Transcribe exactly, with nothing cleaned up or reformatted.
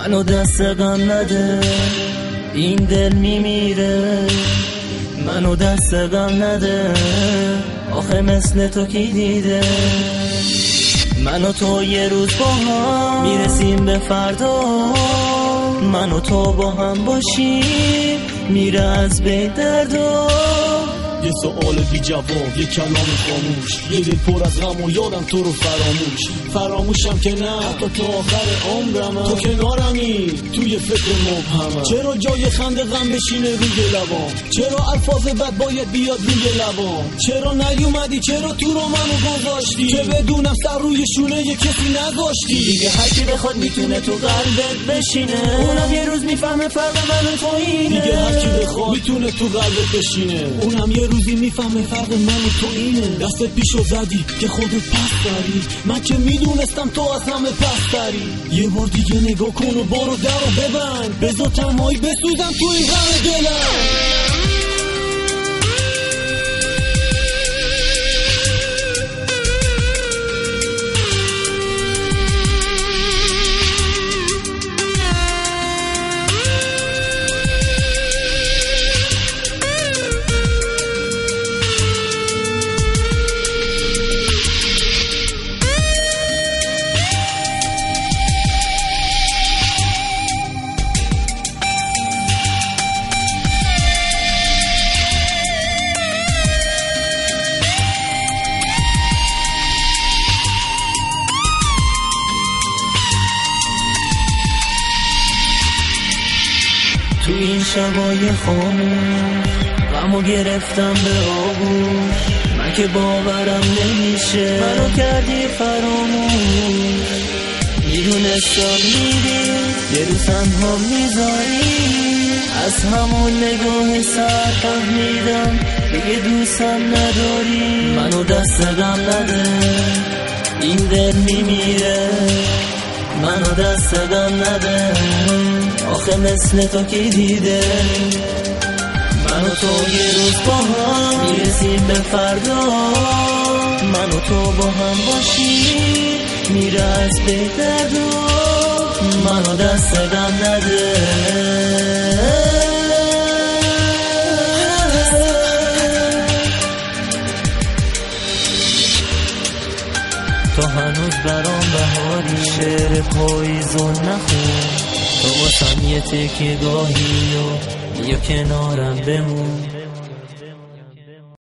منو دست غم نده، این دل میمیره. منو دست غم نده، آخه مثل تو کی دیده؟ من و تو یه روز با هم میرسیم به فردا، من و تو با هم باشیم میره از بین دردا. یه سؤال بی جواب، یه کلام خاموش، یه دل پر از غم و یادم تو رو فراموش. فراموشم که نه، حتی تا آخر عمرم تو کنارمی، توی فکر مبهمم. چرا جای خنده غم بشینه روی لبام؟ چرا الفاظ بد باید بیاد روی لبام؟ چرا نیومدی؟ چرا تو رو منو گذاشتی که بدونم سر روی شونه یه کسی نذاشتی؟ دیگه هر کی بخواد میتونه تو قلبت بشینه، اونم یه روز میفهمه فرق من و تو اینه. دیگه هر کی بخواد میتونه تو قلبت بشینه، اونم یه روزی میفهمه فرق من و تو اینه. دست پیشو زدی که خودت پس داری، من که میدونستم تو از همه پس داری. یه بار دیگه نگاه کن و برو در رو ببند، بذار تنهایی بسوزم تو این غم دلم. تو این شبای خاموش غمو گرفتم به آغوش، من که باورم نمیشه منو کردی فراموش. میدونستم میری یه روز تنها میذاری، از همون نگاه سر فهمیدم دیگه دوستم نداری. منو دست غم نده، این دل میمیره. منو دست غم نده، آخه مثل تو کی دیده؟ من و تو یه روز با هم میرسیم به فردا، من و تو با هم باشیم میره از بین دردا. منو دست غم نده، تو هنوز برام بهاری. شعر پاییزو نخون، تو واسم یه تکیه گاهی و یا کنارم بمون.